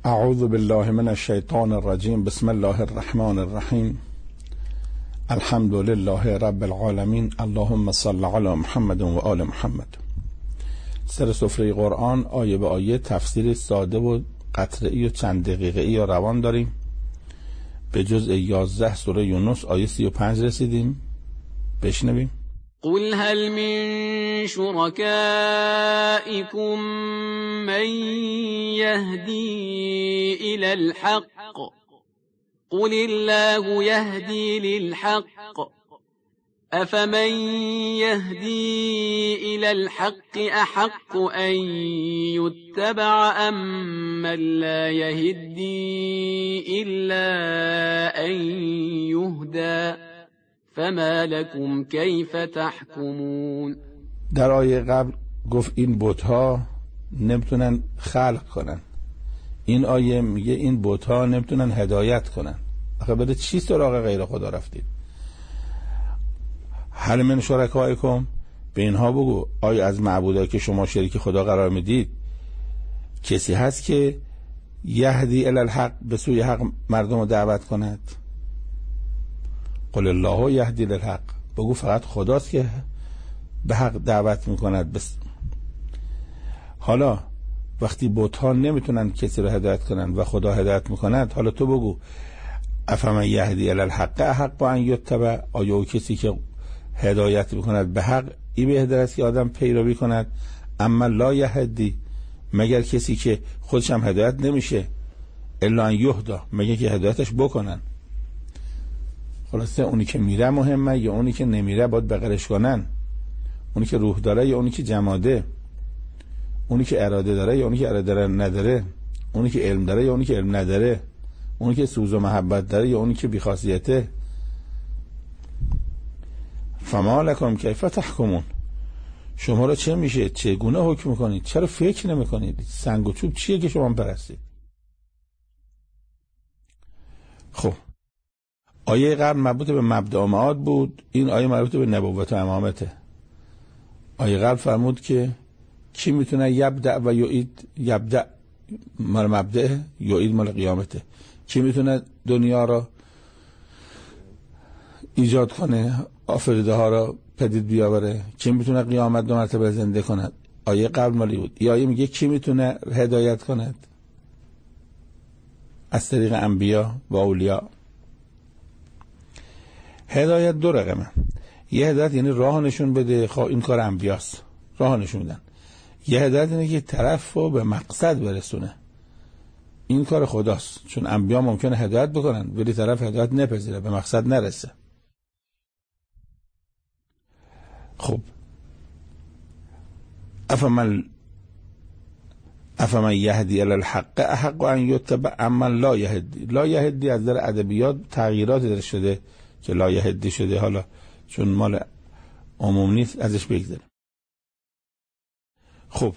اعوذ بالله من الشیطان الرجیم. بسم الله الرحمن الرحیم. الحمد لله رب العالمین. اللهم صل علی محمد و آل محمد. سر سفره قرآن آیه به آیه تفسیر ساده و قطعی و چند دقیقه‌ای روان داریم. به جزء 11 سوره یونس آیه 35 رسیدیم. بشنویم. قل هل من شركائكم من يهدي إلى الحق قل الله يهدي للحق أفمن يهدي إلى الحق أحق أن يتبع أم من لا يهدي إلا أن يهدى فما لكم كيف تحكمون. در آیه قبل گفت این بت‌ها نمیتونن خلق کنن. این آیه میگه این بت‌ها نمیتونن هدایت کنن. آخه بده چی سراغ غیر خدا رفتید؟ هل من شرکائکم، به اینها بگو آیا از معبودایی که شما شریک خدا قرار میدید کسی هست که یهدی الی الحق، به سوی حق مردم رو دعوت کند؟ قل الله یهدی للحق، بگو فقط خداست که به حق دعوت میکند. حالا وقتی بت‌ها نمیتونن کسی رو هدایت کنن و خدا هدایت میکند، حالا تو بگو افمن یهدی الی الحق احق ان یتبع، آیا او کسی که هدایت میکند به حق این بهتر است که آدم پیروی کند؟ اما لا یهدی، مگر کسی که خودش هم هدایت نمیشه، الا ان یهدا، مگر که هدایتش بکنن. خلاصه اونی که میره مهمه یا اونی که نمیره باید بغلش کنن؟ اونی که روح داره یا اونی که جماده؟ اونی که اراده داره یا اونی که اراده نداره؟ اونی که علم داره یا اونی که علم نداره؟ اونی که سوز و محبت داره یا اونی که بیخاصیته؟ فما لکم کیف تحکمون، شما را چه میشه؟ چگونه حکم میکنید؟ چرا فکر نمیکنید؟ سنگ و چوب چیه که شما پرستید؟ خب آیه قبل مربوط به مبدأ و معاد بود، این آیه مربوط به نبوت و امامته. آیه قبل فرمود که کی میتونه یبدأ و یعید، یبدأ مال مبدأ، یعید مال قیامته. کی میتونه دنیا را ایجاد کنه، آفریده ها را پدید بیاوره؟ کی میتونه قیامت دو مرتبه زنده کند؟ آیه قبل مالی بود. این آیه میگه کی میتونه هدایت کند از طریق انبیا و اولیا. هدایت دو رقمه. یه هدایت یعنی راه نشون بده، این کار انبیاست، راه نشون میدن. یه هدایت اینه که طرف رو به مقصد برسونه، این کار خداست. چون انبیا ممکنه هدایت بکنن ولی طرف هدایت نپذیره، به مقصد نرسه. خب افمن یهدی الی الحق احق ان یتبع اما لا یهدی. لا یهدی از در ادبیات تغییراتی در شده که لا یهدی شده، حالا چون مال عموم نیست ازش بگذاریم. خب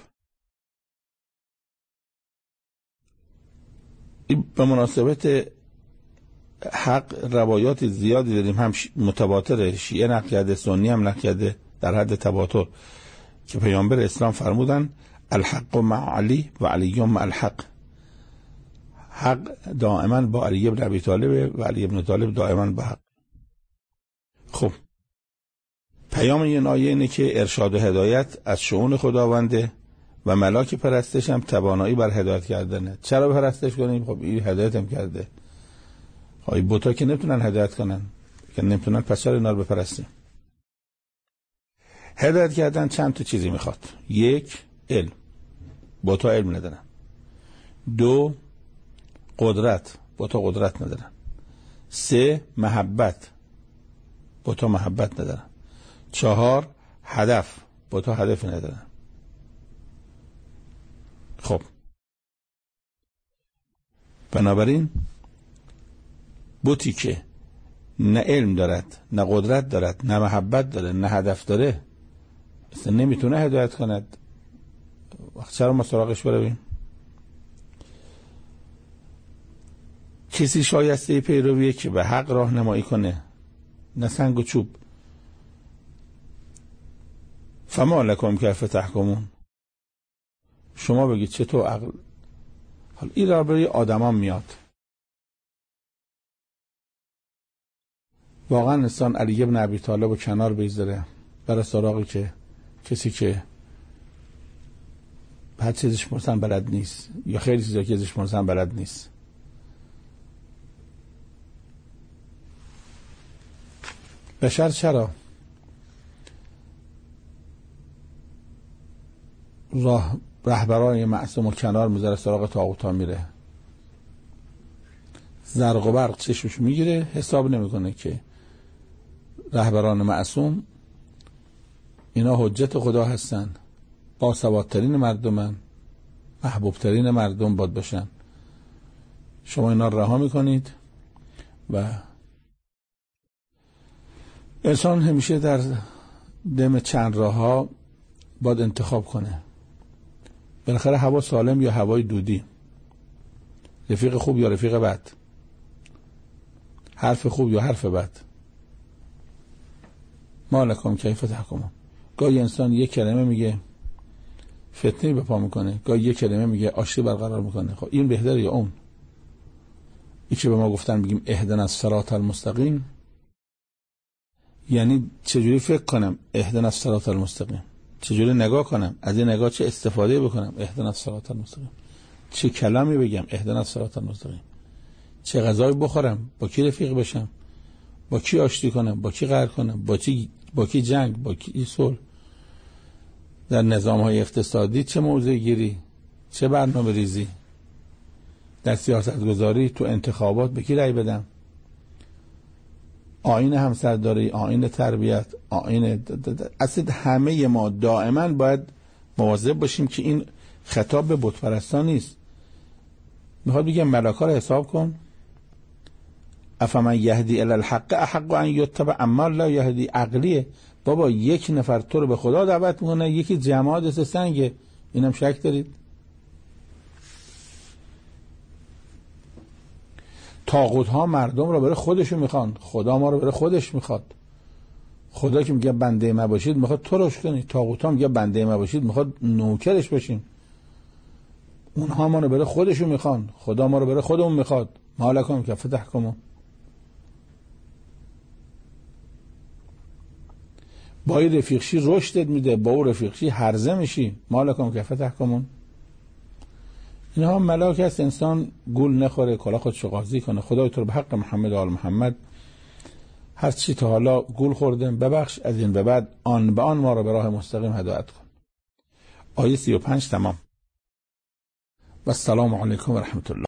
به مناسبت حق روایات زیادی داریم، هم متواتر، شیعه نقل کرده، سنی هم نقل کرده در حد تواتر، که پیامبر اسلام فرمودن الحق مع علی و علی مع الحق. حق دائما با علی ابن ابی طالب و علی ابن طالب دائما با حق. خب پیام این آیه اینه که ارشاد و هدایت از شؤون خداونده و ملاک پرستش هم توانایی بر هدایت کردنه. چرا پرستش کنیم؟ خب این هدایت هم کرده. خب بوتا که نمیتونن هدایت کنن، که نمیتونن، پس چرا اینا رو بپرستیم؟ هدایت کردن چند تا چیزی میخواد. یک، علم، بوتا علم ندارن. دو، قدرت، بوتا قدرت ندارن. سه، محبت، بوتا محبت ندارن. چهار، هدف، بوتا هدف ندارن. خب بنابراین بوتی که نه علم دارد، نه قدرت دارد، نه محبت داره، نه هدف داره، اصلا نمیتونه هدایت کند. وقت چرا ما سراغش برویم؟ کسی شایسته پیرویه که به حق راهنمایی کنه، نه سنگ و چوب. فما لکم کیف تحکمون، شما بگید چطور عقل حالا این درباره آدمان میاد. واقعا انسان علی بن ابی طالب رو کنار بگذاره برای سراغی که کسی که هر چیزش مثلا بلد نیست یا خیلی چیزا که ازش مثلا بلد نیست. بشر چرا رهبران معصوم و کنار میذاره سراغ طاغوتا میره؟ زرق و برق چشمش میگیره، حساب نمیکنه که رهبران معصوم اینا حجت خدا هستن، باسوادترین مردمن، محبوبترین مردم باید باشن. شما اینا رها میکنید و انسان همیشه در دم چند راه ها باید انتخاب کنه. بالاخره هوا سالم یا هوای دودی، رفیق خوب یا رفیق بد، حرف خوب یا حرف بد. ما لکم کیف تحکمون. گاهی انسان یک کلمه میگه فتنه به پا میکنه، گاهی یک کلمه میگه آشتی برقرار میکنه. خب این بهتره یا اون؟ این که به ما گفتن بگیم اهدنا الصراط المستقیم، یعنی چجوری فکر کنم اهدنا الصراط المستقیم، چجوری نگاه کنم، از این نگاه چه استفاده بکنم اهدنا الصراط المستقیم، چه کلامی بگم اهدنا الصراط المستقیم، چه غذایی بخورم، با کی رفیق بشم، با کی آشتی کنم، با کی قهر کنم، با کی جنگ، با کی صلح. در نظام‌های اقتصادی چه موضع گیری، چه برنامه ریزی، در سیاست گذاری، تو انتخابات به کی رأی بدم، آیین همسرداری، آیین تربیت، آیین اصلا همه ما دائما باید مواظب باشیم که این خطاب به بت پرستان نیست. میخواد بگم ملاکا رو حساب کن، افمن یهدی الی الحق احق ان یتبع اما لا یهدی. عقلیه بابا، یک نفر تو رو به خدا دعوت میکنه، یکی جماعت سنگه، اینم شک دارید؟ طاغوت ها مردم رو برای خودشون میخوان، خدا ما رو برای خودش میخواد. خدا که میگه بنده ما باشید میخواد تو روش کنی، طاغوت ها میگه بنده ما باشید میخواد نوکرش باشیم. اونها ما رو برای خودشون میخوان، خدا ما رو برای خودمون میخواد. ما لکم کیف تحکمون. با این رفیقشی رشدت میده، با اون رفیقشی هرزه میشی. ما لکم کیف تحکمون. اینها ملاک است انسان گول نخوره، کلا خودشو قاضی کنه. خدای تو رو به حق محمد و آل محمد هر چی تا حالا گول خوردیم ببخش، از این به بعد آن به آن ما رو به راه مستقیم هدایت کن. آیه 35 تمام. و السلام علیکم و رحمت الله.